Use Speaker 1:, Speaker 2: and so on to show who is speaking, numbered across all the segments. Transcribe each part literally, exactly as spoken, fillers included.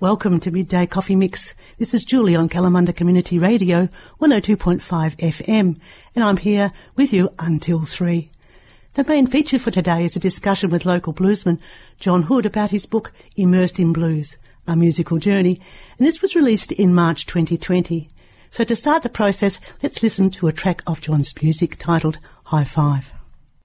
Speaker 1: Welcome to Midday Coffee Mix. This is Julie on Kalamunda Community Radio, one oh two point five F M, and I'm here with you until three. The main feature for today is a discussion with local bluesman John Hood about his book Immersed in Blues, A Musical Journey, and this was released in March twenty twenty. So to start the process, let's listen to a track of John's music titled High Five.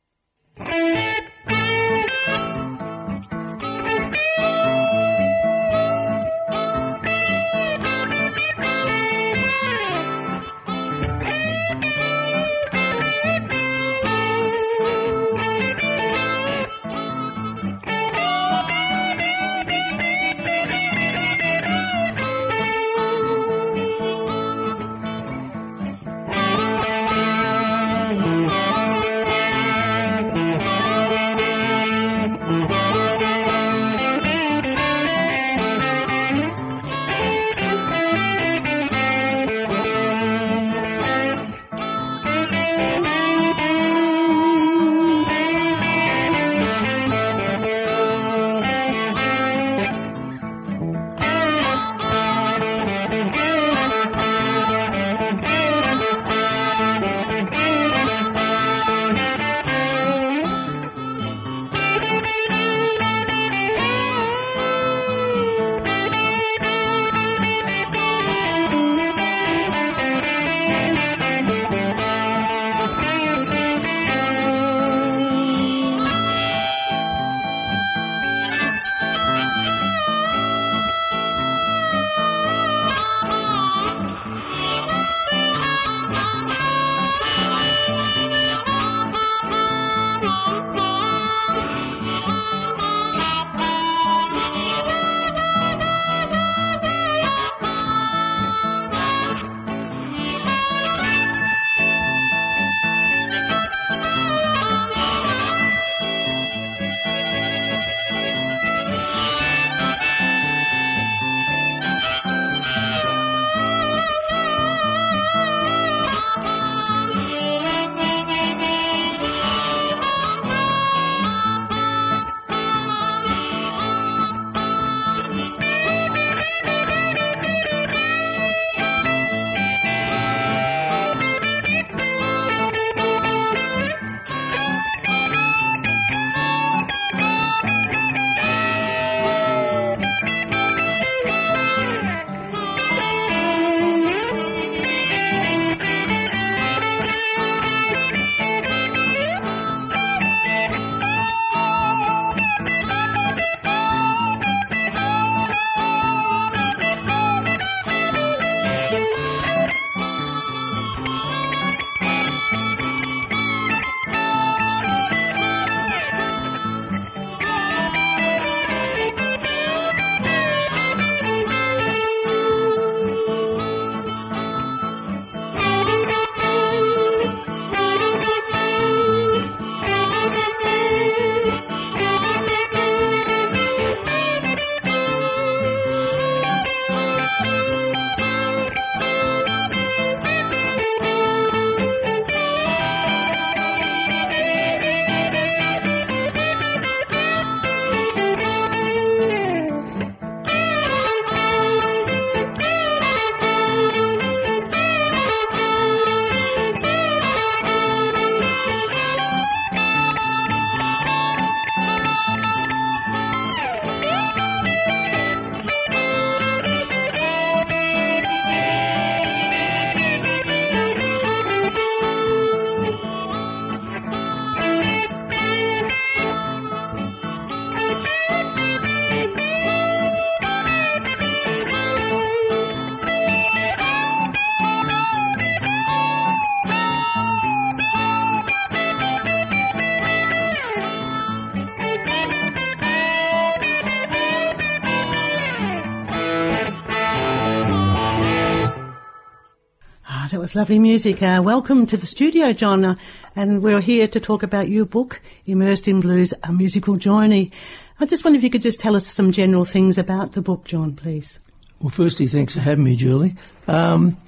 Speaker 1: That was lovely music. Uh, welcome to the studio, John, uh, and we're here to talk about your book, Immersed in Blues, A Musical Journey. I just wonder if you could just tell us some general things about the book, John, please.
Speaker 2: Well, firstly, thanks for having me, Julie. Um,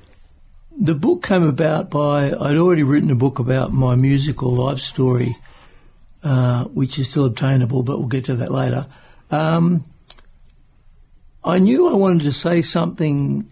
Speaker 2: the book came about by, I'd already written a book about my musical life story, uh, which is still obtainable, but we'll get to that later. Um, I knew I wanted to say something,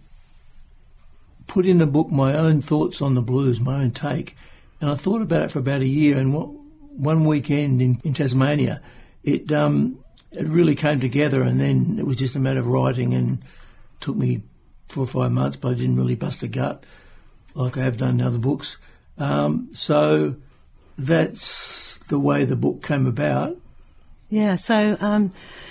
Speaker 2: put in the book my own thoughts on the blues, my own take. And I thought about it for about a year, and what, one weekend in, in Tasmania, it um, it really came together, and then it was just a matter of writing, and it took me four or five months, but I didn't really bust a gut like I have done in other books. Um, so that's the way the book came about.
Speaker 1: Yeah, so... Um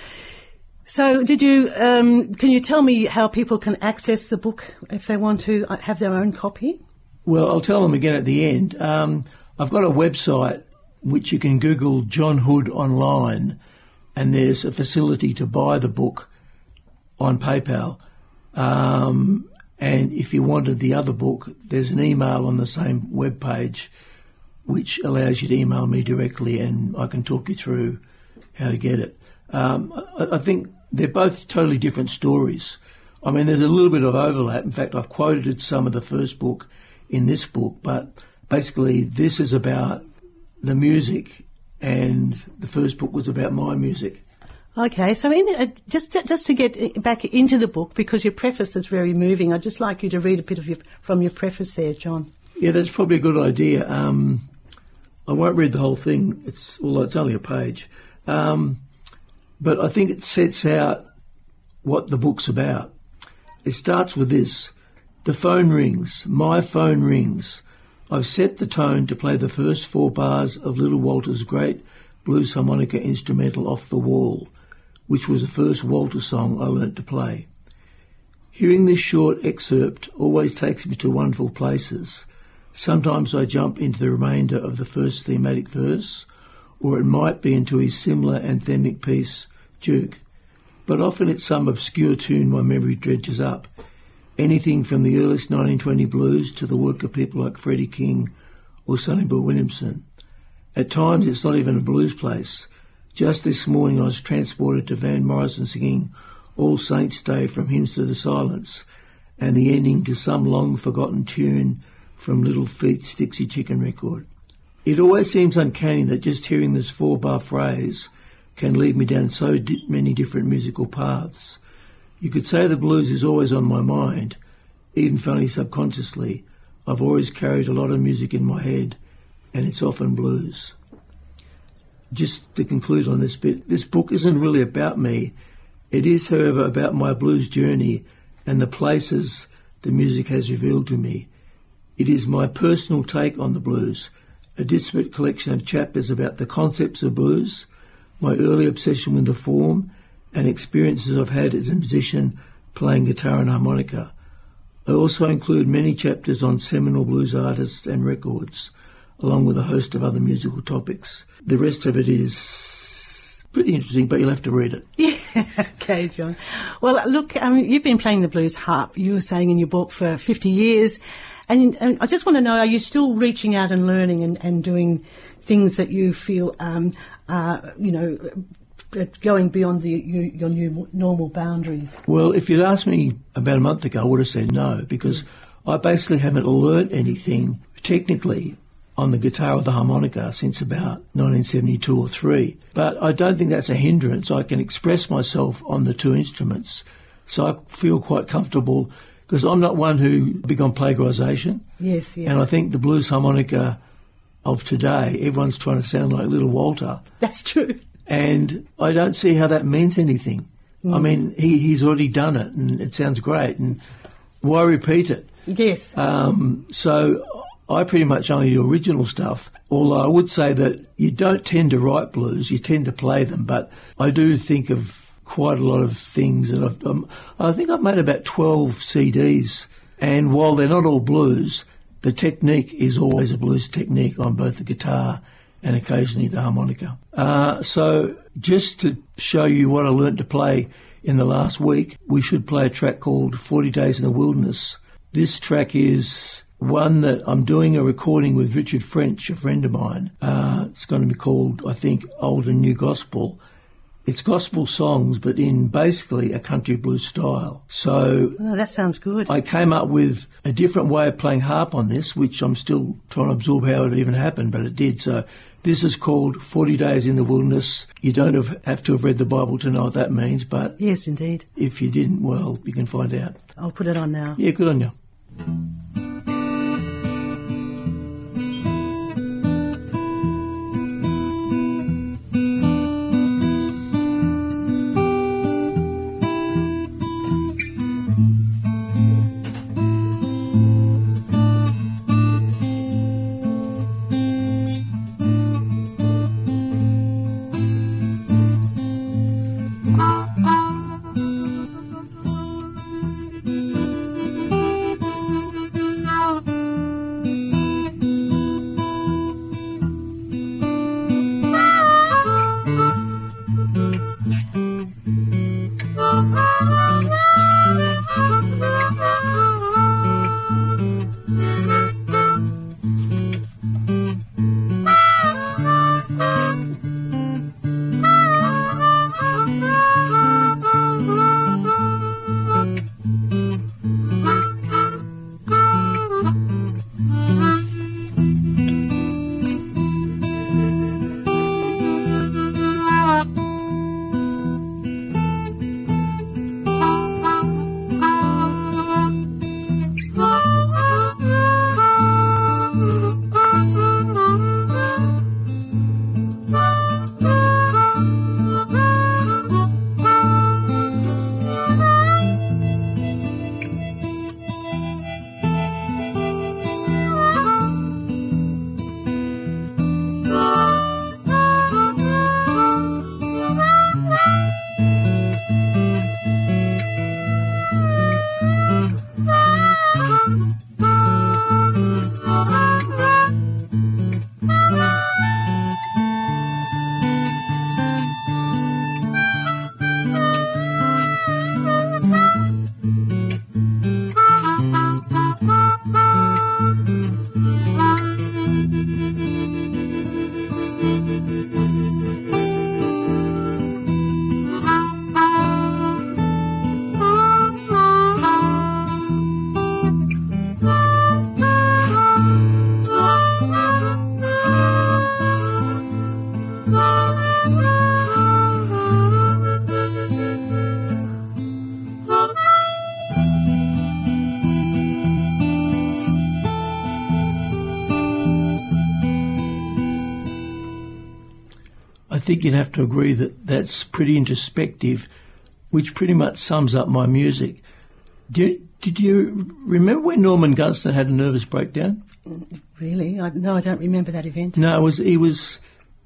Speaker 1: So did you, um, can you tell me how people can access the book if they want to have their own copy?
Speaker 2: Well, I'll tell them again at the end. Um, I've got a website which you can Google John Hood online, and there's a facility to buy the book on PayPal. Um, and if you wanted the other book, there's an email on the same webpage which allows you to email me directly, and I can talk you through how to get it. Um, I, I think they're both totally different stories. I mean, there's a little bit of overlap. In fact, I've quoted some of the first book in this book, but basically this is about the music and the first book was about my music.
Speaker 1: Okay, so in, uh, just just to get back into the book, because your preface is very moving, I'd just like you to read a bit of your, from your preface there, John.
Speaker 2: Yeah, that's probably a good idea. Um, I won't read the whole thing. It's although it's only a page. Um, but I think it sets out what the book's about. It starts with this. The phone rings. My phone rings. I've set the tone to play the first four bars of Little Walter's great blues harmonica instrumental Off the Wall, which was the first Walter song I learnt to play. Hearing this short excerpt always takes me to wonderful places. Sometimes I jump into the remainder of the first thematic verse, or it might be into his similar anthemic piece, Duke. But often it's some obscure tune my memory dredges up. Anything from the earliest nineteen twenty blues to the work of people like Freddie King or Sonny Bill Williamson. At times it's not even a blues place. Just this morning I was transported to Van Morrison singing All Saints' Day from Hymns to the Silence, and the ending to some long-forgotten tune from Little Feat's Dixie Chicken record. It always seems uncanny that just hearing this four-bar phrase can lead me down so di- many different musical paths. You could say the blues is always on my mind, even if only subconsciously. I've always carried a lot of music in my head, and it's often blues. Just to conclude on this bit, this book isn't really about me. It is, however, about my blues journey and the places the music has revealed to me. It is my personal take on the blues, a disparate collection of chapters about the concepts of blues, my early obsession with the form, and experiences I've had as a musician playing guitar and harmonica. I also include many chapters on seminal blues artists and records, along with a host of other musical topics. The rest of it is pretty interesting, but you'll have to read it.
Speaker 1: Yeah, okay, John. Well, look, um, you've been playing the blues harp, you were saying in your book, for fifty years. And, and I just want to know, are you still reaching out and learning and, and doing things that you feel, um, uh, you know, going beyond the, your, your new normal boundaries?
Speaker 2: Well, if you'd asked me about a month ago, I would have said no, because I basically haven't learnt anything technically on the guitar or the harmonica since about nineteen seventy-two or three. But I don't think that's a hindrance. I can express myself on the two instruments, so I feel quite comfortable, because I'm not one who big on plagiarisation.
Speaker 1: Yes, yes.
Speaker 2: And I think the blues harmonica of today, everyone's trying to sound like Little Walter.
Speaker 1: That's true.
Speaker 2: And I don't see how that means anything. Mm. I mean, he, he's already done it, and it sounds great, and why repeat it?
Speaker 1: Yes.
Speaker 2: Um, so I pretty much only do original stuff, although I would say that you don't tend to write blues, you tend to play them, but I do think of quite a lot of things, and I've, um, I think I've made about twelve C Ds, and while they're not all blues, the technique is always a blues technique on both the guitar and occasionally the harmonica. Uh, so just to show you what I learnt to play in the last week, we should play a track called forty days in the Wilderness. This track is one that I'm doing a recording with Richard French, a friend of mine. Uh, it's going to be called, I think, Old and New Gospel. it's gospel songs, but in basically a country blues style. So
Speaker 1: oh, that sounds good.
Speaker 2: I came up with a different way of playing harp on this, which I'm still trying to absorb how it even happened, but it did. So this is called forty Days in the Wilderness. You don't have, have to have read the Bible to know what that means, but
Speaker 1: yes, indeed.
Speaker 2: If you didn't, well, you can find out.
Speaker 1: I'll put it on now.
Speaker 2: Yeah, good on you. I think you'd have to agree that that's pretty introspective, which pretty much sums up my music. Did, did you remember when Norman Gunston had a nervous breakdown?
Speaker 1: Really? I, no, I don't remember that event.
Speaker 2: No, it was he was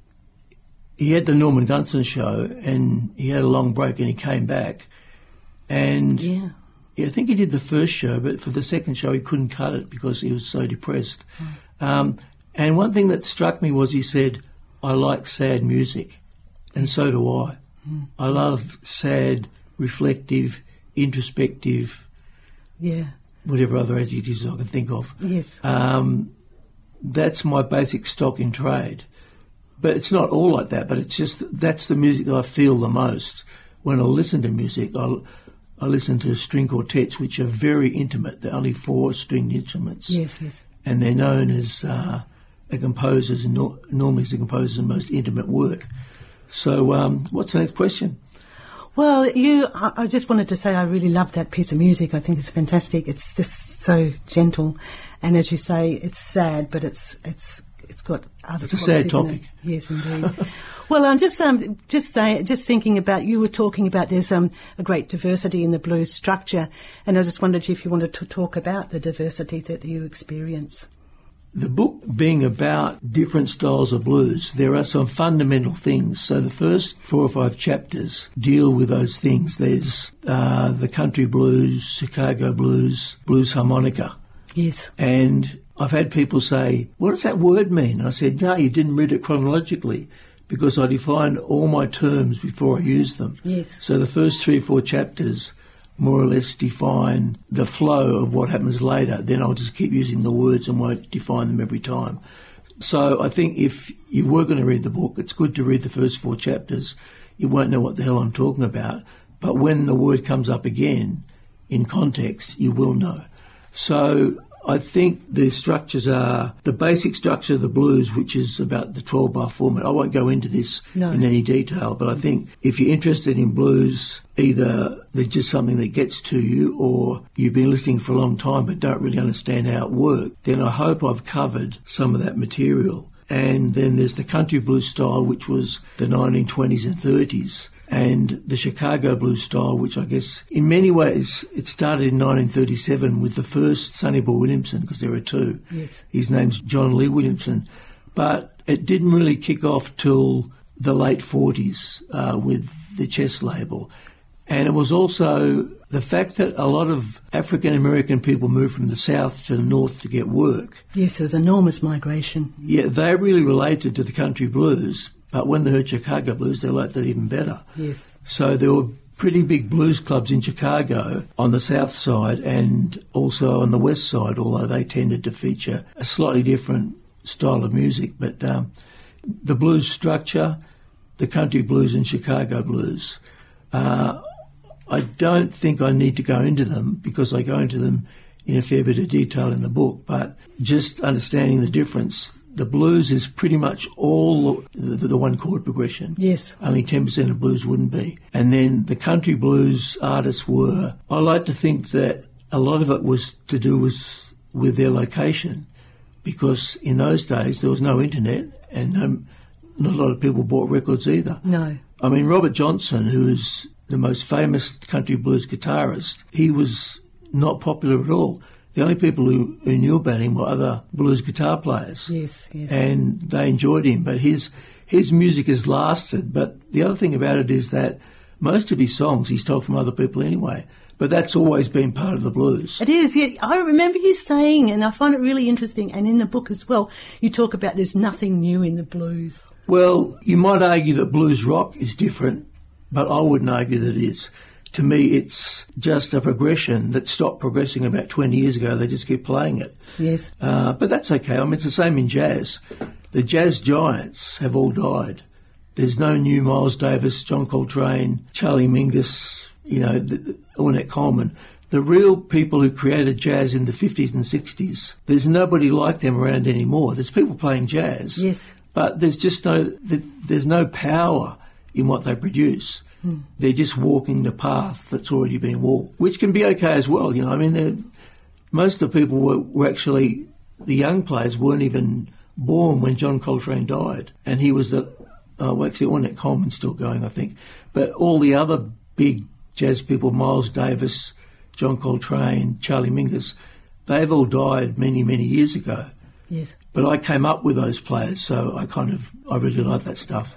Speaker 2: he had the Norman Gunston show, and he had a long break, and he came back, and
Speaker 1: yeah.
Speaker 2: yeah, I think he did the first show, but for the second show he couldn't cut it because he was so depressed. Mm. Um, and one thing that struck me was he said, "I like sad music," and so do I. Mm. I love sad, reflective, introspective,
Speaker 1: yeah,
Speaker 2: whatever other adjectives I can think of.
Speaker 1: Yes.
Speaker 2: Um, that's my basic stock in trade. But it's not all like that, but it's just that's the music that I feel the most. When I listen to music, I, I listen to string quartets, which are very intimate. They're only four stringed instruments.
Speaker 1: Yes, yes.
Speaker 2: And they're known as uh, a composer's, no, normally it's the composer's most intimate work. So um, what's the next question?
Speaker 1: Well, you, I, I just wanted to say I really love that piece of music. I think it's fantastic. It's just so gentle. And as you say, it's sad, but it's it's it's got other
Speaker 2: It's a sad topic.
Speaker 1: It? Yes, indeed. Well, I'm just um, just say, just thinking about, you were talking about there's um, a great diversity in the blues structure, and I just wondered if you wanted to talk about the diversity that you experience.
Speaker 2: The book being about different styles of blues, there are some fundamental things. So the first four or five chapters deal with those things. There's uh, the country blues, Chicago blues, blues harmonica.
Speaker 1: Yes.
Speaker 2: And I've had people say, what does that word mean? I said, no, you didn't read it chronologically, because I defined all my terms before I used them.
Speaker 1: Yes.
Speaker 2: So the first three or four chapters more or less define the flow of what happens later. Then I'll just keep using the words and won't define them every time. So I think if you were going to read the book, it's good to read the first four chapters. you won't know what the hell I'm talking about. But when the word comes up again in context, you will know. So I think the structures are the basic structure of the blues, which is about the twelve bar format. I won't go into this no. in any detail, but I think if you're interested in blues, either there's just something that gets to you or you've been listening for a long time but don't really understand how it works, then I hope I've covered some of that material. And then there's the country blues style, which was the nineteen twenties and thirties. And the Chicago blues style, which I guess in many ways it started in nineteen thirty-seven with the first Sonny Boy Williamson, because there are two.
Speaker 1: Yes.
Speaker 2: His name's John Lee Williamson. But it didn't really kick off till the late forties uh, with the Chess label. And it was also the fact that a lot of African American people moved from the south to the north to get work.
Speaker 1: Yes, there was enormous migration.
Speaker 2: Yeah, they really related to the country blues. But when they heard Chicago blues, they liked it even better.
Speaker 1: Yes.
Speaker 2: So there were pretty big blues clubs in Chicago on the south side and also on the west side, although they tended to feature a slightly different style of music. But um, the blues structure, the country blues and Chicago blues, uh, I don't think I need to go into them because I go into them in a fair bit of detail in the book, but just understanding the difference. The blues is pretty much all the, the one chord progression.
Speaker 1: Yes.
Speaker 2: Only ten percent of blues wouldn't be. And then the country blues artists were, I like to think that a lot of it was to do with, with their location, because in those days there was no internet and no, not a lot of people bought records either.
Speaker 1: No.
Speaker 2: I mean, Robert Johnson, who is the most famous country blues guitarist, he was not popular at all. The only people who, who knew about him were other blues guitar players.
Speaker 1: Yes, yes.
Speaker 2: And they enjoyed him, but his his music has lasted. But the other thing about it is that most of his songs he stole from other people anyway. But that's always been part of the blues.
Speaker 1: It is, yeah. I remember you saying, and I find it really interesting, and in the book as well, you talk about there's nothing new in the blues.
Speaker 2: Well, you might argue that blues rock is different, but I wouldn't argue that it is. To me, it's just a progression that stopped progressing about twenty years ago. They just keep playing it.
Speaker 1: Yes.
Speaker 2: Uh, but that's okay. I mean, it's the same in jazz. The jazz giants have all died. There's no new Miles Davis, John Coltrane, Charlie Mingus, you know, the, the, Ornette Coleman. The real people who created jazz in the fifties and sixties, there's nobody like them around anymore. There's people playing jazz.
Speaker 1: Yes.
Speaker 2: But there's just no, there's no power in what they produce. Hmm. They're just walking the path that's already been walked, which can be okay as well. You know, I mean, most of the people were, were actually, the young players weren't even born when John Coltrane died. And he was the, uh, well, actually, Ornette Coleman's still going, I think. But all the other big jazz people, Miles Davis, John Coltrane, Charlie Mingus, they've all died many, many years ago.
Speaker 1: Yes.
Speaker 2: But I came up with those players, so I kind of, I really like that stuff.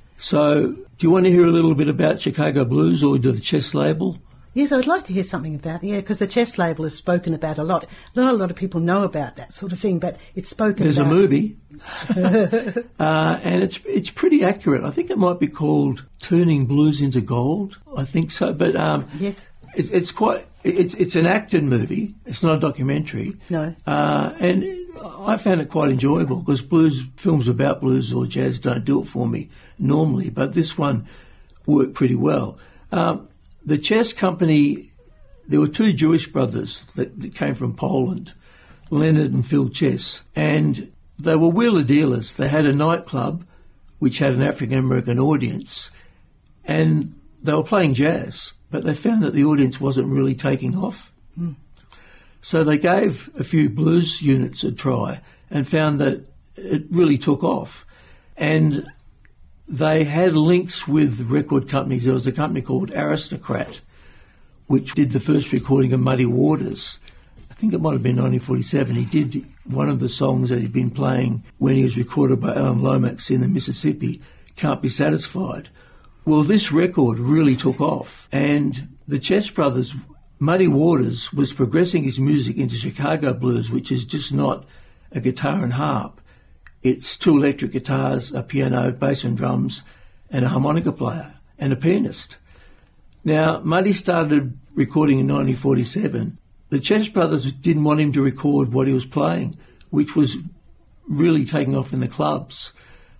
Speaker 2: So, do you want to hear a little bit about Chicago Blues or do the Chess label?
Speaker 1: Yes, I'd like to hear something about it, yeah, because the Chess label is spoken about a lot. Not a lot of people know about that sort of thing, but it's spoken
Speaker 2: There's
Speaker 1: about.
Speaker 2: There's a movie, uh, and it's it's pretty accurate. I think it might be called Turning Blues into Gold. I think so, but um,
Speaker 1: yes,
Speaker 2: it's, it's quite. It's it's an acted movie. It's not a documentary.
Speaker 1: No,
Speaker 2: uh, and I found it quite enjoyable because blues films about blues or jazz don't do it for me normally, but this one worked pretty well. Um, the Chess Company, there were two Jewish brothers that, that came from Poland, Leonard and Phil Chess, and they were wheeler dealers. They had a nightclub which had an African-American audience, and they were playing jazz, but they found that the audience wasn't really taking off. Mm. So they gave a few blues units a try and found that it really took off. And they had links with record companies. There was a company called Aristocrat, which did the first recording of Muddy Waters. I think it might have been nineteen forty-seven. He did one of the songs that he'd been playing when he was recorded by Alan Lomax in the Mississippi, Can't Be Satisfied. Well, this record really took off. And the Chess Brothers, Muddy Waters, was progressing his music into Chicago blues, which is just not a guitar and harp. It's two electric guitars, a piano, bass and drums, and a harmonica player, and a pianist. Now, Muddy started recording in nineteen forty-seven. The Chess Brothers didn't want him to record what he was playing, which was really taking off in the clubs.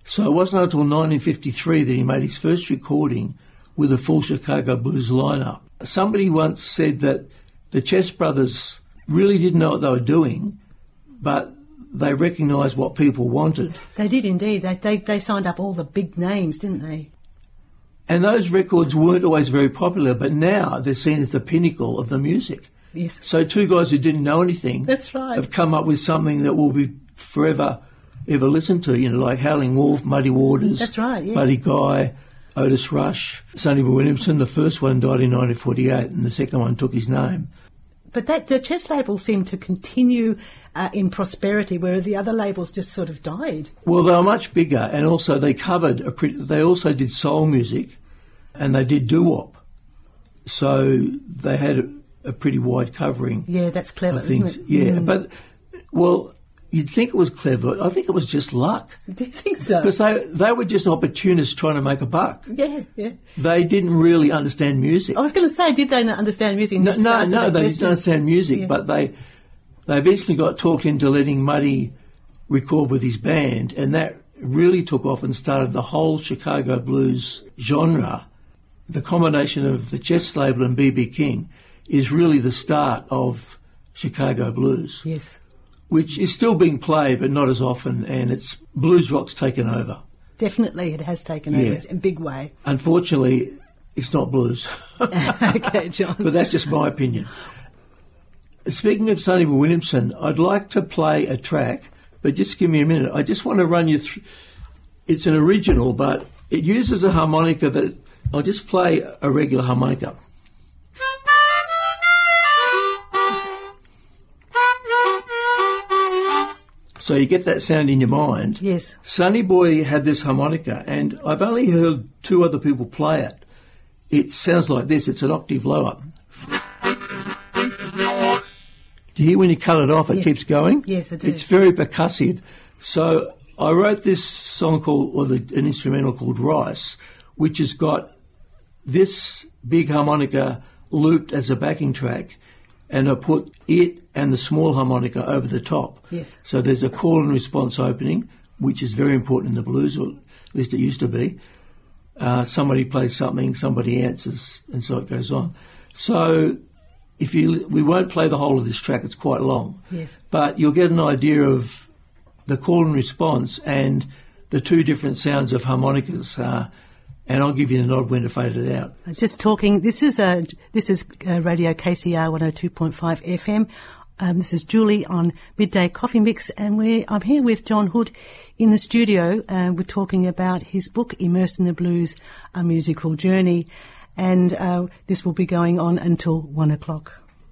Speaker 2: So it wasn't until nineteen fifty-three that he made his first recording with a full Chicago blues lineup. Somebody once said that the Chess Brothers really didn't know what they were doing, but they recognised what people wanted.
Speaker 1: They did indeed. They, they they signed up all the big names, didn't they?
Speaker 2: And those records weren't always very popular, but now they're seen as the pinnacle of the music.
Speaker 1: Yes.
Speaker 2: So two guys who didn't know anything
Speaker 1: That's right.
Speaker 2: have come up with something that will be forever ever listened to, you know, like Howling Wolf, Muddy Waters,
Speaker 1: That's right, yeah.
Speaker 2: Buddy Guy, Otis Rush, Sonny Boy Williamson. The first one died in nineteen forty-eight and the second one took his name.
Speaker 1: But that the Chess label seemed to continue uh, in prosperity, whereas the other labels just sort of died.
Speaker 2: Well, they were much bigger, and also they covered a pretty, they also did soul music, and they did doo-wop. So they had a, a pretty wide covering.
Speaker 1: Yeah, that's clever,
Speaker 2: of things.
Speaker 1: isn't it?
Speaker 2: Yeah,
Speaker 1: Mm.
Speaker 2: but well, you'd think it was clever. I think it was just luck.
Speaker 1: Do you think so?
Speaker 2: Because they, they were just opportunists trying to make a buck.
Speaker 1: Yeah, yeah.
Speaker 2: They didn't really understand music.
Speaker 1: I was going to say, did they not understand music?
Speaker 2: No,
Speaker 1: Just
Speaker 2: no,
Speaker 1: answer
Speaker 2: no
Speaker 1: that
Speaker 2: they
Speaker 1: question.
Speaker 2: didn't understand music,
Speaker 1: Yeah.
Speaker 2: but they they eventually got talked into letting Muddy record with his band, and that really took off and started the whole Chicago blues genre. The combination of the Chess label and B B King is really the start of Chicago blues,
Speaker 1: Yes,
Speaker 2: which is still being played, but not as often, and it's blues rock's taken over.
Speaker 1: definitely it has taken
Speaker 2: Yeah.
Speaker 1: over. It's in a big way.
Speaker 2: Unfortunately, it's not blues.
Speaker 1: Okay, John.
Speaker 2: But that's just my opinion. Speaking of Sonny Boy Williamson, I'd like to play a track, but just give me a minute. I just want to run you through. It's an original, but it uses a harmonica that I'll just play a regular harmonica. So you get that sound in your mind.
Speaker 1: Yes.
Speaker 2: Sonny Boy had this harmonica, and I've only heard two other people play it. It sounds like this. It's an octave lower. Do you hear when you cut it off, it
Speaker 1: Yes.
Speaker 2: keeps going?
Speaker 1: Yes, I do.
Speaker 2: It's very percussive. So I wrote this song called, or the, an instrumental called Rice, which has got this big harmonica looped as a backing track, and I put it and the small harmonica over the top.
Speaker 1: Yes.
Speaker 2: So there's a call and response opening, which is very important in the blues, or at least it used to be. Uh, somebody plays something, somebody answers, and so it goes on. So if you, we won't play the whole of this track, it's quite long.
Speaker 1: Yes.
Speaker 2: But you'll get an idea of the call and response and the two different sounds of harmonicas, uh, and I'll give you the nod when to fade it out.
Speaker 1: Just talking. This is a this is uh Radio K C R one oh two point five F M. Um, this is Julie on Midday Coffee Mix, and we I'm here with John Hood in the studio. Uh, we're talking about his book, Immersed in the Blues: A Musical Journey, and uh, this will be going on until one o'clock.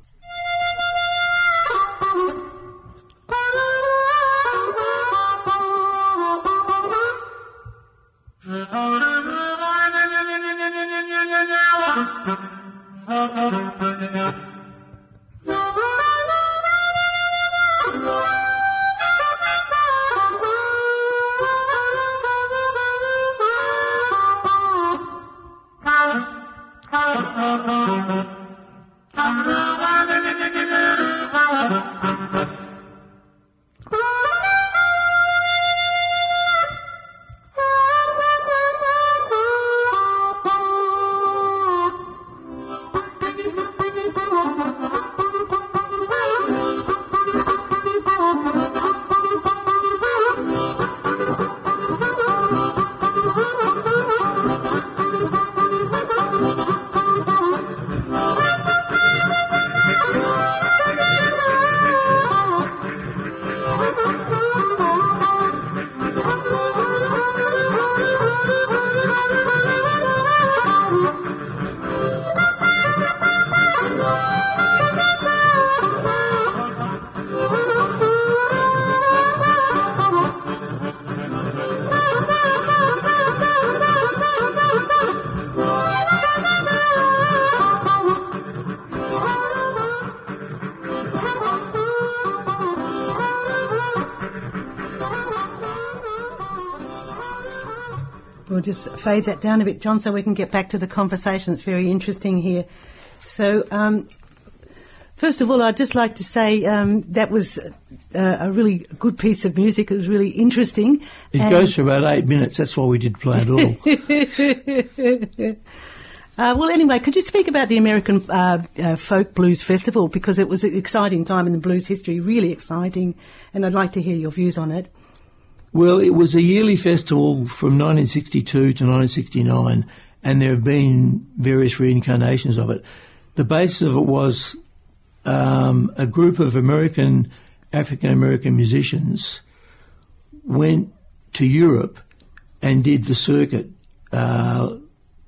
Speaker 1: We'll just fade that down a bit, John, so we can get back to the conversation. It's very interesting here. So, um, First of all, I'd just like to say um, that was uh, a really good piece of music. It was really interesting.
Speaker 2: It
Speaker 1: and
Speaker 2: goes for about eight minutes. That's why we did play it all.
Speaker 1: uh, well, anyway, could you speak about the American uh, uh, Folk Blues Festival? Because it was an exciting time in the blues history, really exciting, and I'd like to hear your views on it.
Speaker 2: Well, it was a yearly festival from nineteen sixty-two to nineteen sixty-nine, and there have been various reincarnations of it. The basis of it was um, a group of American, African-American musicians went to Europe and did the circuit. Uh,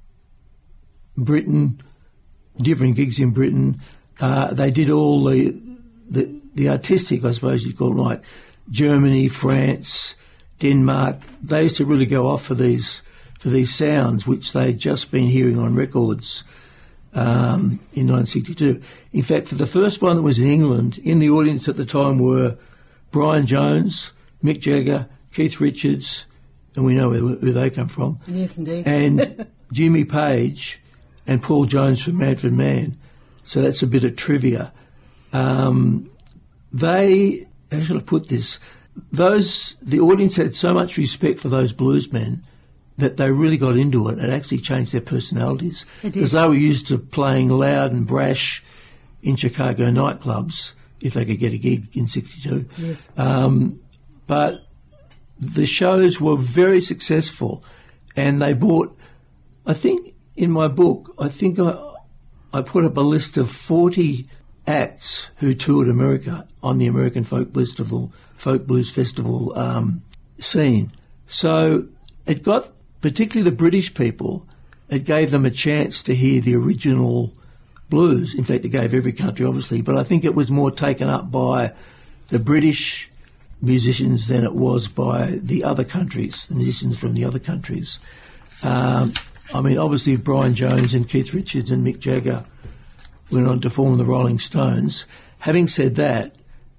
Speaker 2: Britain, different gigs in Britain. Uh, they did all the, the the artistic, I suppose you'd call it, like Germany, France, Denmark. They used to really go off for these for these sounds which they'd just been hearing on records um, in nineteen sixty-two. In fact, for the first one that was in England, in the audience at the time were Brian Jones, Mick Jagger, Keith Richards, and we know who, who they come from.
Speaker 1: Yes, indeed.
Speaker 2: And Jimmy Page and Paul Jones from Manfred Mann. So that's a bit of trivia. Um, they, how should I put this? Those, the audience had so much respect for those bluesmen that they really got into it and actually changed their personalities. Because they were used to playing loud and brash in Chicago nightclubs, if they could get a gig in sixty-two.
Speaker 1: Yes.
Speaker 2: Um, but the shows were very successful, and they brought, I think in my book, I think I, I put up a list of forty acts who toured America on the American Folk Blues Festival, Folk Blues Festival um, scene. So it got, particularly the British people, it gave them a chance to hear the original blues. In fact, it gave every country, obviously, but I think it was more taken up by the British musicians than it was by the other countries, the musicians from the other countries. Um, I mean, obviously Brian Jones and Keith Richards and Mick Jagger went on to form the Rolling Stones. Having said that,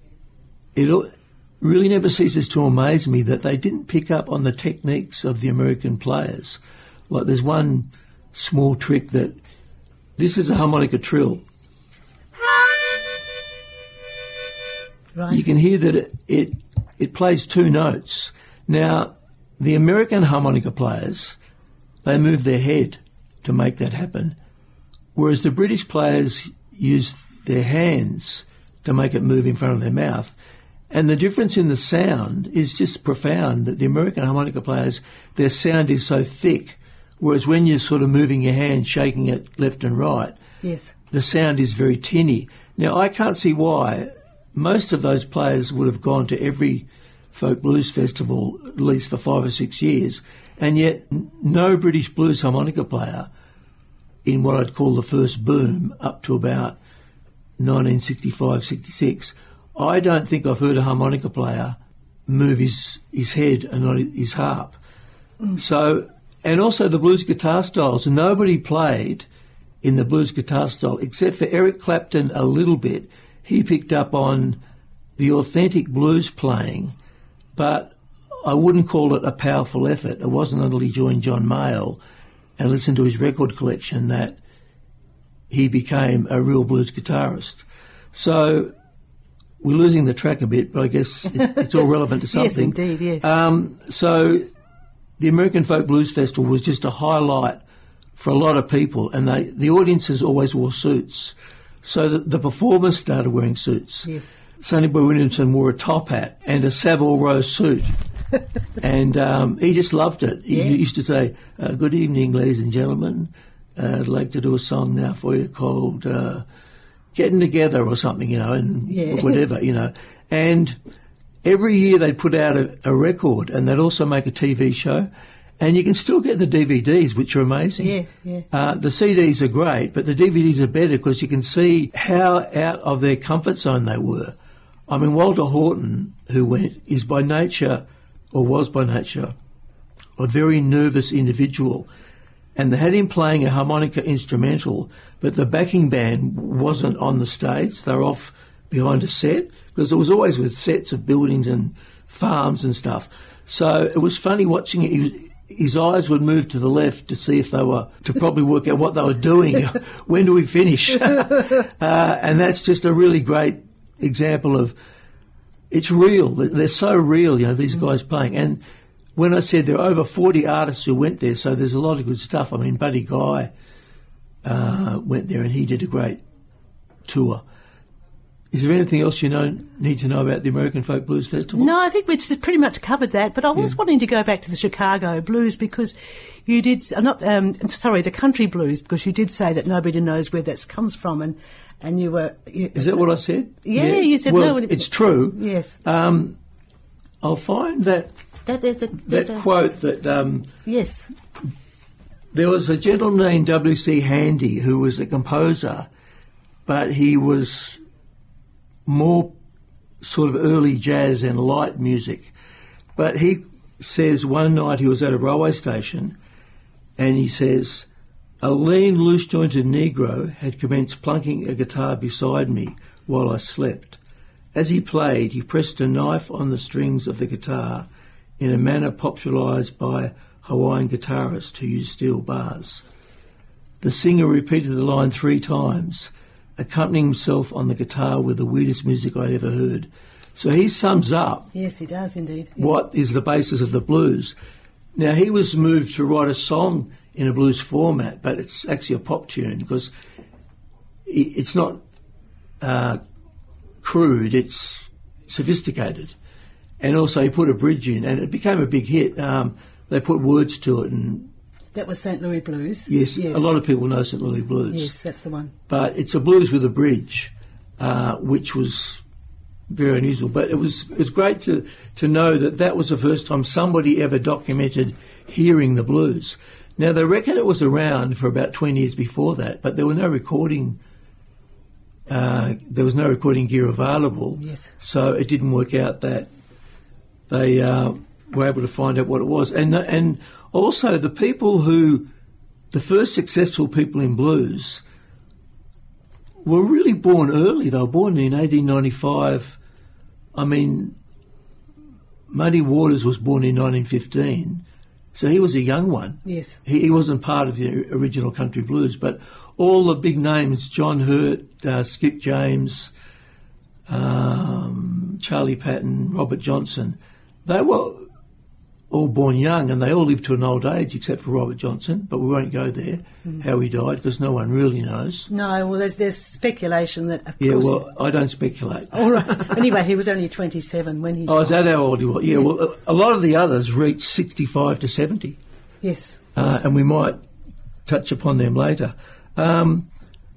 Speaker 2: it really never ceases to amaze me that they didn't pick up on the techniques of the American players. Like there's one small trick that, this is a harmonica trill.
Speaker 1: Right.
Speaker 2: You can hear that it, it it plays two notes. Now, the American harmonica players, they move their head to make that happen, whereas the British players use their hands to make it move in front of their mouth. And the difference in the sound is just profound, that the American harmonica players, their sound is so thick, whereas when you're sort of moving your hand, shaking it left and right,
Speaker 1: yes,
Speaker 2: the sound is very tinny. Now, I can't see why most of those players would have gone to every folk blues festival at least for five or six years, and yet no British blues harmonica player in what I'd call the first boom up to about nineteen sixty-five, sixty-six, I don't think I've heard a harmonica player move his, his head and not his harp. Mm. So, and also the blues guitar styles, nobody played in the blues guitar style except for Eric Clapton a little bit. He picked up on the authentic blues playing, but I wouldn't call it a powerful effort. It wasn't until he joined John Mayall and listened to his record collection that he became a real blues guitarist. So we're losing the track a bit, but I guess it, it's all relevant to something.
Speaker 1: Yes, indeed, yes.
Speaker 2: Um, so the American Folk Blues Festival was just a highlight for a lot of people, and they, the audiences always wore suits. So the, the performers started wearing suits.
Speaker 1: Yes.
Speaker 2: Sonny Boy Williamson wore a top hat and a Savile Row suit. And um, he just loved it. He
Speaker 1: yeah.
Speaker 2: used to say, uh, good evening, ladies and gentlemen. Uh, I'd like to do a song now for you called uh, Getting Together or something, you know, and
Speaker 1: yeah.
Speaker 2: whatever, you know. And every year they'd put out a, a record, and they'd also make a T V show. And you can still get the D V Ds, which are amazing.
Speaker 1: Yeah, yeah.
Speaker 2: Uh, the C Ds are great, but the D V Ds are better because you can see how out of their comfort zone they were. I mean, Walter Horton, who went, is by nature, or was by nature, a very nervous individual. And they had him playing a harmonica instrumental, but the backing band wasn't on the stage. They were off behind a set, because it was always with sets of buildings and farms and stuff. So it was funny watching it. He was, his eyes would move to the left to see if they were, to probably work out what they were doing. When do we finish? uh, and that's just a really great example of, it's real. They're so real, you know, these guys playing. And when I said there are over forty artists who went there, so there's a lot of good stuff. I mean, Buddy Guy uh, went there and he did a great tour. Is there anything else you know need to know about the American Folk Blues Festival?
Speaker 1: No, I think we've just pretty much covered that. But I was
Speaker 2: Yeah.
Speaker 1: wanting to go back to the Chicago blues because you did uh, not um, sorry the country blues because you did say that nobody knows where that comes from, and and you were you,
Speaker 2: Is that what I said?
Speaker 1: Yeah, you said
Speaker 2: well,
Speaker 1: no. It,
Speaker 2: it's true.
Speaker 1: Yes,
Speaker 2: Um, I'll find that
Speaker 1: that there's a there's
Speaker 2: that
Speaker 1: a,
Speaker 2: quote that um,
Speaker 1: yes.
Speaker 2: there was a gentleman named W C Handy who was a composer, but he was more sort of early jazz and light music. But he says one night he was at a railway station and he says, a lean, loose-jointed Negro had commenced plunking a guitar beside me while I slept. As he played, he pressed a knife on the strings of the guitar in a manner popularised by Hawaiian guitarists who use steel bars. The singer repeated the line three times, accompanying himself on the guitar with the weirdest music I'd ever heard. So he sums up
Speaker 1: Yes, he does indeed. Yeah.
Speaker 2: what is the basis of the blues. Now, he was moved to write a song in a blues format, but it's actually a pop tune because it's not uh, crude, it's sophisticated. And also he put a bridge in, and it became a big hit. Um, they put words to it, and
Speaker 1: That was Saint Louis Blues.
Speaker 2: yes,
Speaker 1: yes,
Speaker 2: a lot of people know Saint Louis Blues.
Speaker 1: Yes, that's the one.
Speaker 2: But it's a blues with a bridge, uh, which was very unusual. But it was it was great to, to know that that was the first time somebody ever documented hearing the blues. Now, they reckon it was around for about twenty years before that, but there were no recording. Uh, there was no recording gear available,
Speaker 1: Yes.
Speaker 2: so it didn't work out that they uh, were able to find out what it was. And and also the people who, the first successful people in blues, were really born early. They were born in eighteen ninety-five. I mean, Muddy Waters was born in nineteen fifteen, so he was a young one.
Speaker 1: Yes.
Speaker 2: He, he wasn't part of the original country blues, but all the big names, John Hurt, uh, Skip James, um, Charlie Patton, Robert Johnson, they were all born young and they all lived to an old age except for Robert Johnson, but we won't go there, mm. how he died, because no one really knows.
Speaker 1: No, well, there's there's speculation that, of
Speaker 2: Yeah,
Speaker 1: course...
Speaker 2: well, I don't speculate.
Speaker 1: All right. Anyway, he was only twenty-seven when he
Speaker 2: Oh,
Speaker 1: died.
Speaker 2: is that how old he was? Yeah, well, a lot of the others reached sixty-five to seventy.
Speaker 1: Yes.
Speaker 2: Uh,
Speaker 1: yes.
Speaker 2: and we might touch upon them later. Um,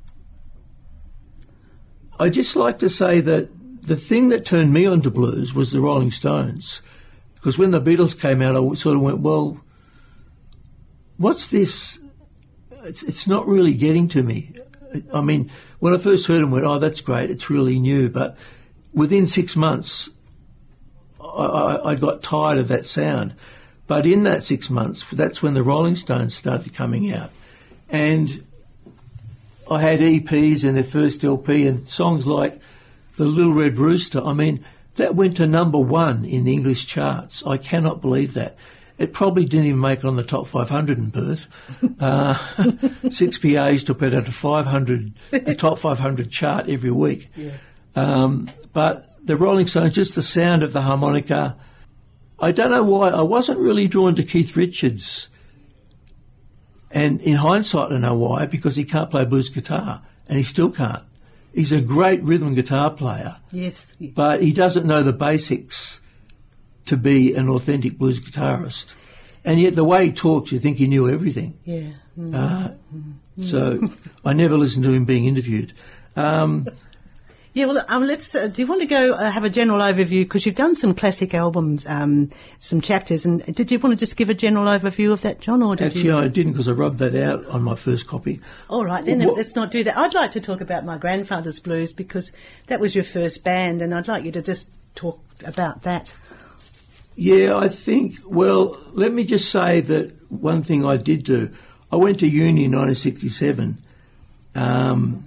Speaker 2: I just like to say that the thing that turned me onto blues was the Rolling Stones. Because when the Beatles came out, I sort of went, well, what's this? It's, it's not really getting to me. I mean, when I first heard them, I went, oh, that's great, it's really new. But within six months, I, I, I got tired of that sound. But in that six months, that's when the Rolling Stones started coming out. And I had E Ps and their first L P and songs like The Little Red Rooster. I mean, that went to number one in the English charts. I cannot believe that. It probably didn't even make it on the top five hundred in Perth. Uh, six P A used to put out a five hundred, a top five hundred chart every week.
Speaker 1: Yeah.
Speaker 2: Um, but the Rolling Stones, just the sound of the harmonica. I don't know why. I wasn't really drawn to Keith Richards. And in hindsight, I know why, because he can't play blues guitar, and he still can't. He's a great rhythm guitar player,
Speaker 1: Yes.
Speaker 2: but he doesn't know the basics to be an authentic blues guitarist. And yet the way he talks, you think he knew everything.
Speaker 1: Yeah. Mm.
Speaker 2: Uh, so I never listened to him being interviewed. Um,
Speaker 1: Yeah, well, um, let's. Uh, do you want to go uh, have a general overview? Because you've done some classic albums, um, some chapters, and did you want to just give a general overview of that, John, or did
Speaker 2: actually,
Speaker 1: you?
Speaker 2: I didn't because I rubbed that out on my first copy.
Speaker 1: All right, then
Speaker 2: What-
Speaker 1: let's not do that. I'd like to talk about My Grandfather's Blues because that was your first band, and I'd like you to just talk about that.
Speaker 2: Yeah, I think, well, let me just say that one thing I did do, I went to uni in nineteen sixty-seven, um,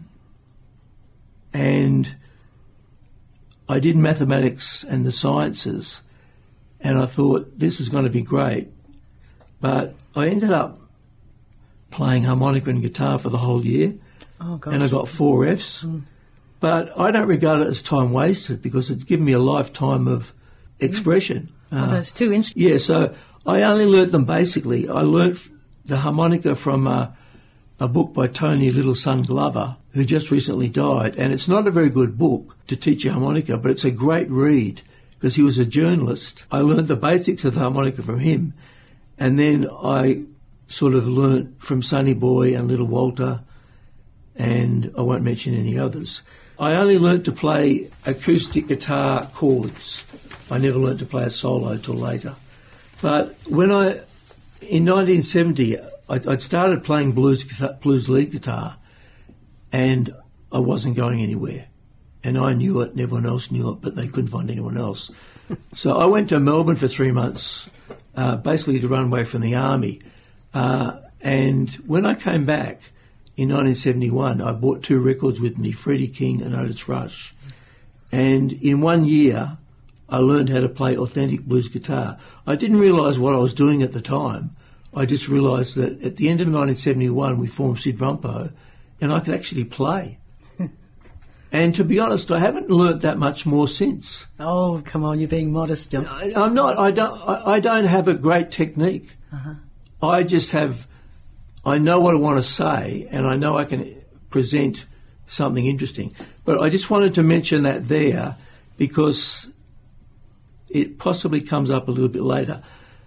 Speaker 2: and I did mathematics and the sciences, and I thought, this is going to be great, But I ended up playing harmonica and guitar for the whole year,
Speaker 1: Oh, gosh.
Speaker 2: and I got four Fs.
Speaker 1: Mm.
Speaker 2: But I don't regard it as time wasted because it's given me a lifetime of expression.
Speaker 1: Oh,
Speaker 2: Uh,
Speaker 1: those two instruments.
Speaker 2: yeah, so I only learnt them basically. I learnt f- the harmonica from uh, a book by Tony Littleson Glover, who just recently died. And it's not a very good book to teach you harmonica, but it's a great read because he was a journalist. I learnt the basics of the harmonica from him. And then I sort of learnt from Sonny Boy and Little Walter, and I won't mention any others. I only learnt to play acoustic guitar chords. I never learnt to play a solo till later. But when I, in nineteen seventy, I, I'd started playing blues guitar, blues lead guitar, and I wasn't going anywhere. And I knew it, and everyone else knew it, but they couldn't find anyone else. So I went to Melbourne for three months, uh, basically to run away from the army. Uh, and when I came back in nineteen seventy-one, I brought two records with me, Freddie King and Otis Rush. And in one year, I learned how to play authentic blues guitar. I didn't realise what I was doing at the time. I just realised that at the end of nineteen seventy-one, we formed Sid Rumpo, and I could actually play. And to be honest, I haven't learnt that much more since.
Speaker 1: Oh, come on, you're being modest, John.
Speaker 2: I, I'm not. I don't. I, I don't have a great technique.
Speaker 1: Uh-huh.
Speaker 2: I just have. I know what I want to say, and I know I can present something interesting. But I just wanted to mention that there because it possibly comes up a little bit later.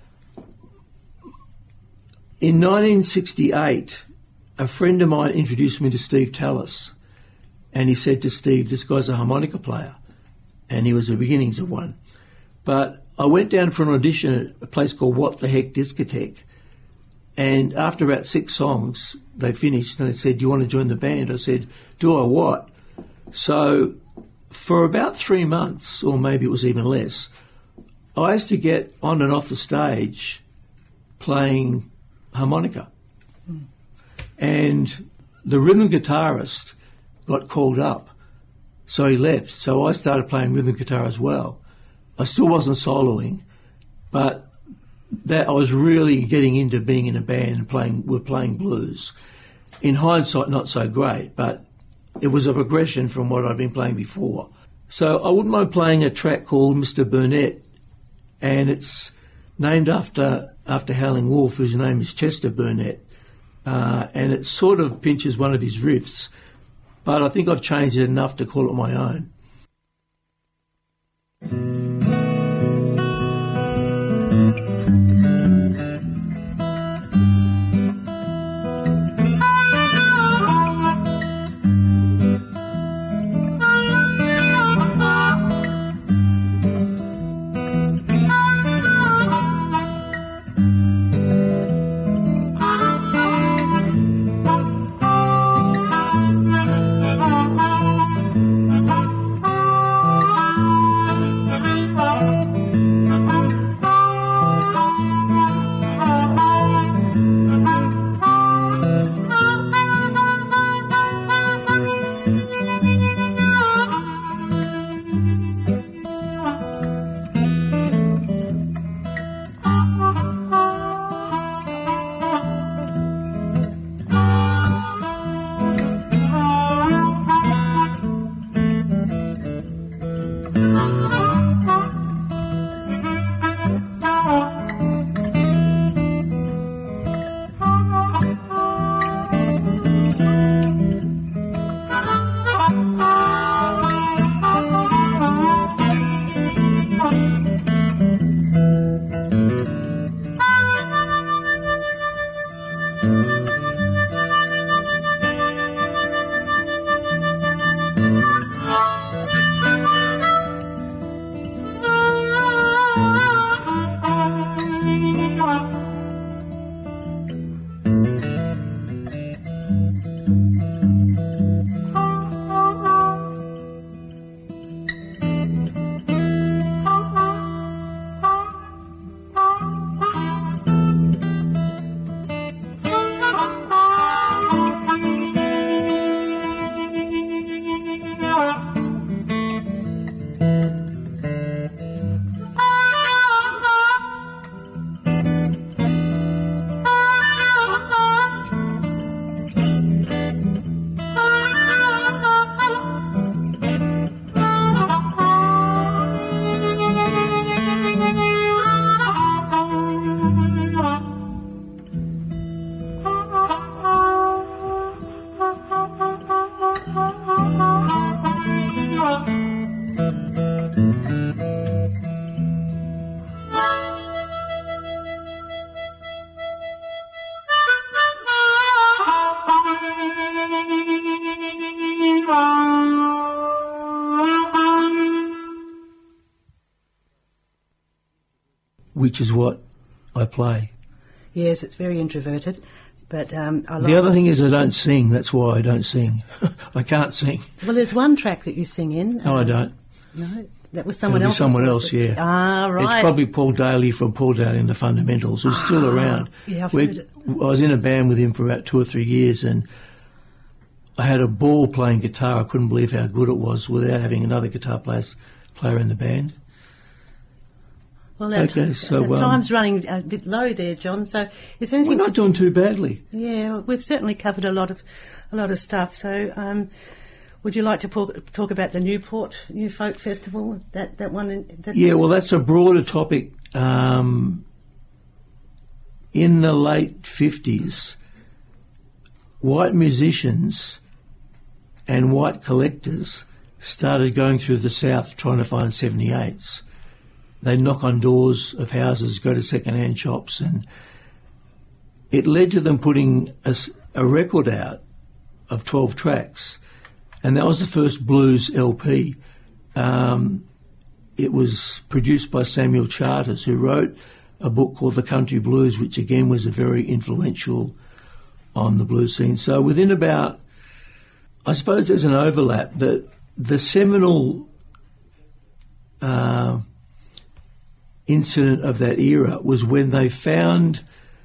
Speaker 2: In nineteen sixty-eight, a friend of mine introduced me to Steve Tallis, and he said to Steve, "This guy's a harmonica player," and he was the beginnings of one. But I went down for an audition at a place called What the Heck Discotheque, and after about six songs, they finished, and they said, "Do you want to join the band?" I said, "Do I what?" So for about three months, or maybe it was even less, I used to get on and off the stage playing harmonica. Mm. And the rhythm guitarist got called up, so he left. So I started playing rhythm guitar as well. I still wasn't soloing, but that I was really getting into being in a band and playing, we're playing blues. In hindsight, not so great, but it was a progression from what I'd been playing before. So I wouldn't mind playing a track called Mister Burnett, and it's named after after Howling Wolf, whose name is Chester Burnett, uh, and it sort of pinches one of his riffs, but I think I've changed it enough to call it my own. which is what I play.
Speaker 1: Yes, it's very introverted, but um, I like
Speaker 2: The other thing is I don't sing. That's why I don't sing. I can't sing.
Speaker 1: Well, there's one track that you sing in.
Speaker 2: No,
Speaker 1: um,
Speaker 2: I don't.
Speaker 1: No, that was someone
Speaker 2: It'll be
Speaker 1: else.
Speaker 2: someone else, yeah.
Speaker 1: Ah, right.
Speaker 2: It's probably Paul Daly from Paul Daly and the Fundamentals, who's still
Speaker 1: Ah,
Speaker 2: around.
Speaker 1: yeah, I've
Speaker 2: We-
Speaker 1: heard it.
Speaker 2: I was in a band with him for about two or three years, and I had a ball playing guitar. I couldn't believe how good it was without having another guitar player, player in the band.
Speaker 1: Well, that,
Speaker 2: Okay, so,
Speaker 1: that
Speaker 2: um,
Speaker 1: time's running a bit low there, John. So, is there
Speaker 2: We're
Speaker 1: anything?
Speaker 2: not doing too badly.
Speaker 1: Yeah, well, we've certainly covered a lot of a lot of stuff. So, um, would you like to talk, talk about the Newport New Folk Festival? That that one? in- That,
Speaker 2: Yeah, well, that's a broader topic. Um, in the late fifties, white musicians and white collectors started going through the South trying to find seventy-eights. They'd knock on doors of houses, go to second-hand shops, and it led to them putting a, s- a record out of twelve tracks, and that was the first blues L P. Um, it was produced by Samuel Charters, who wrote a book called The Country Blues, which again was a very influential on the blues scene. So within about, I suppose there's an overlap. The, the seminal uh, incident of that era was when they found,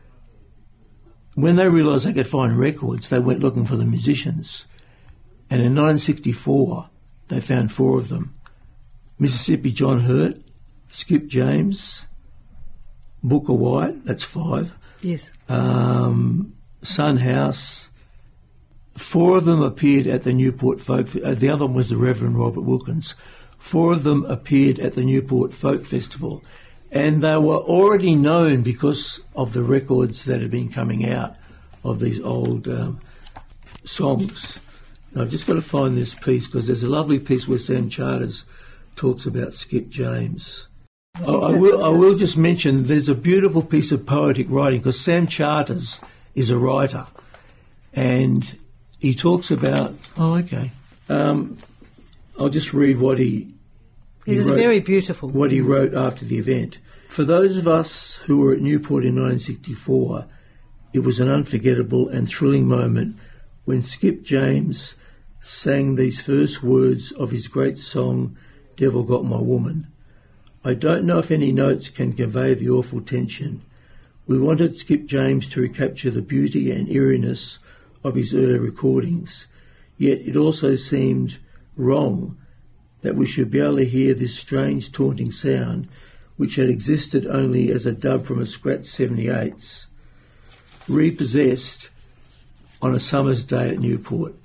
Speaker 2: when they realised they could find records, they went looking for the musicians. And in nineteen sixty-four, they found four of them. Mississippi John Hurt, Skip James, Booker White, that's five,
Speaker 1: yes.
Speaker 2: um, Son House. Four of them appeared at the Newport Folk, uh, the other one was the Reverend Robert Wilkins. Four of them appeared at the Newport Folk Festival, and they were already known because of the records that had been coming out of these old um, songs. Now, I've just got to find this piece because there's a lovely piece where Sam Charters talks about Skip James. I, I will I will just mention there's a beautiful piece of poetic writing because Sam Charters is a writer, and he talks about, oh, okay. Um, I'll just read what he, he
Speaker 1: It was
Speaker 2: wrote,
Speaker 1: very beautiful.
Speaker 2: what he wrote after the event. For those of us who were at Newport in nineteen sixty-four, it was an unforgettable and thrilling moment when Skip James sang these first words of his great song, Devil Got My Woman. I don't know if any notes can convey the awful tension. We wanted Skip James to recapture the beauty and eeriness of his early recordings, yet it also seemed wrong that we should be able to hear this strange taunting sound which had existed only as a dub from a scratch seventy-eights, repossessed on a summer's day at Newport.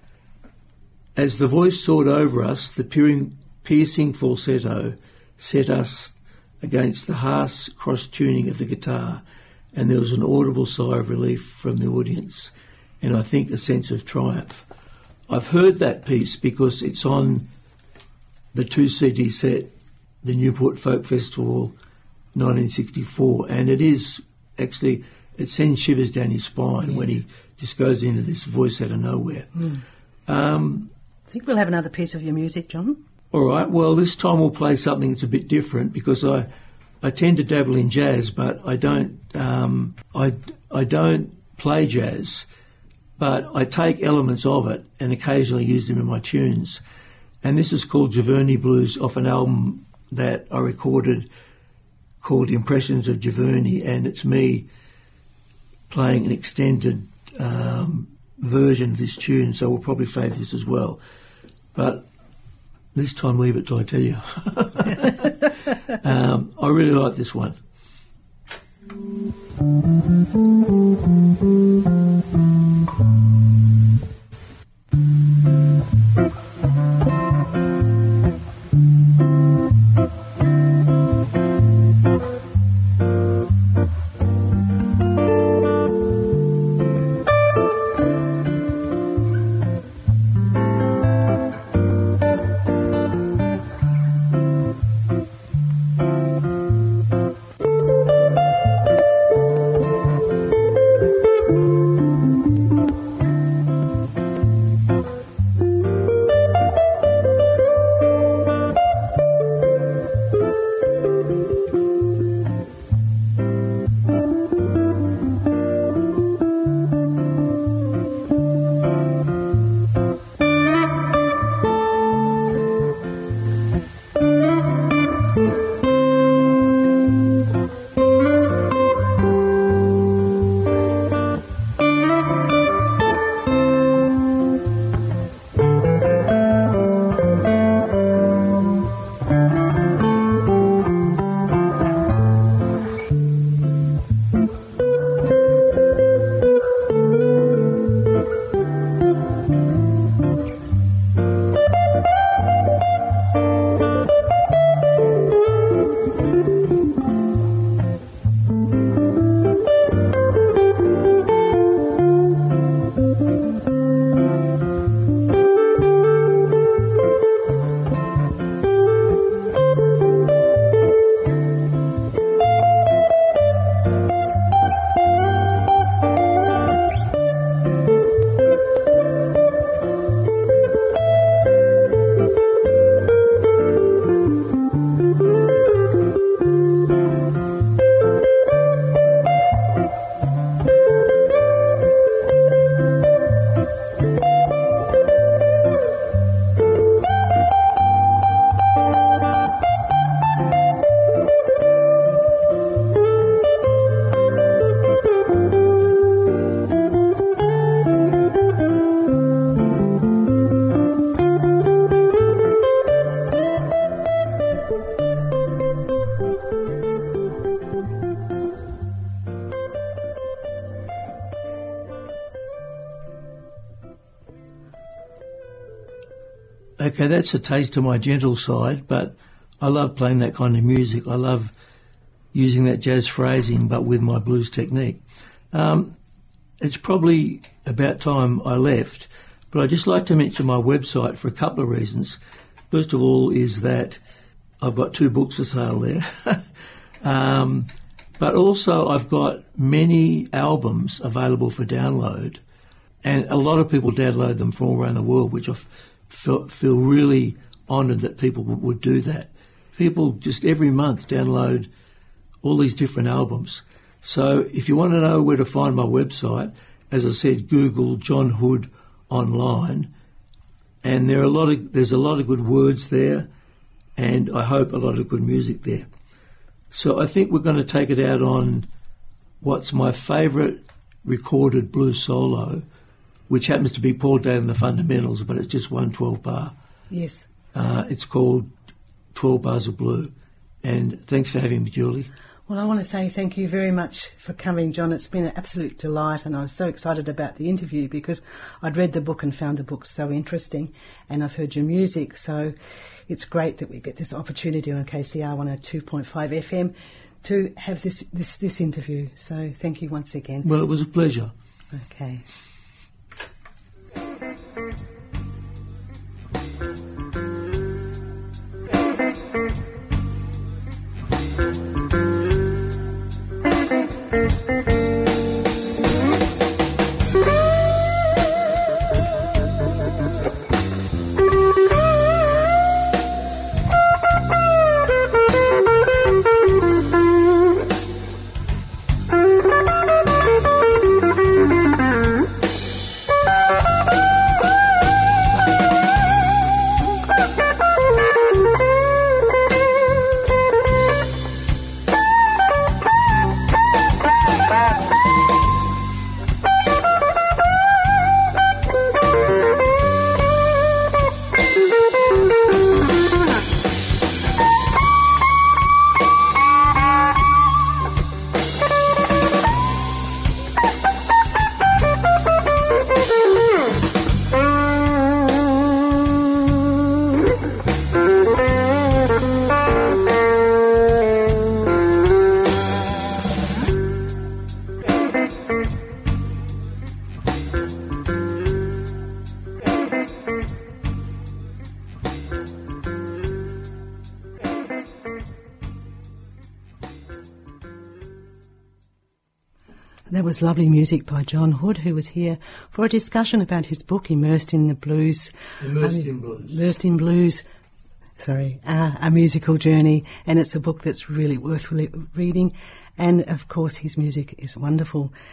Speaker 2: As the voice soared over us, the peering, piercing falsetto set us against the harsh cross-tuning of the guitar, and there was an audible sigh of relief from the audience, and I think a sense of triumph. I've heard that piece because it's on the two C D set, the Newport Folk Festival nineteen sixty-four, and it is actually, it sends shivers down his spine. Yes. When he just goes into this voice out of nowhere.
Speaker 1: Mm.
Speaker 2: Um,
Speaker 1: I think we'll have another piece of your music, John.
Speaker 2: All right, well, this time we'll play something that's a bit different because I I tend to dabble in jazz, but I don't um, I, I don't play jazz, but I take elements of it and occasionally use them in my tunes. And this is called Giverny Blues off an album that I recorded called Impressions of Giverny, and it's me playing an extended um, version of this tune, so we'll probably fade this as well. But this time, leave it till I tell you. um, I really like this one. okay, that's a taste of my gentle side, but I love playing that kind of music. I love using that jazz phrasing, but with my blues technique. Um, it's probably about time I left, but I'd just like to mention my website for a couple of reasons. First of all is that I've got two books for sale there. um, but also I've got many albums available for download, and a lot of people download them from all around the world, which I feel, feel really honoured that people w- would do that. People just every month download all these different albums. So if you want to know where to find my website, as I said, Google John Hood online, and there are a lot of there's a lot of good words there, and I hope a lot of good music there. So I think we're going to take it out on what's my favourite recorded blues solo, which happens to be Paul Day and the Fundamentals, but it's just one twelve bar.
Speaker 1: Yes.
Speaker 2: Uh, it's called twelve Bars of Blue. And thanks for having me, Julie.
Speaker 1: Well, I want to say thank you very much for coming, John. It's been an absolute delight, and I was so excited about the interview because I'd read the book and found the book so interesting, and I've heard your music, so it's great that we get this opportunity on K C R one oh two point five F M to have this, this, this interview. So thank you once again.
Speaker 2: Well, it was a pleasure.
Speaker 1: Okay. That was lovely music by John Hood, who was here for a discussion about his book, Immersed in the Blues.
Speaker 2: Immersed
Speaker 1: um,
Speaker 2: in Blues.
Speaker 1: Immersed in Blues. Sorry, uh, A Musical Journey. And it's a book that's really worth re- reading. And, of course, his music is wonderful.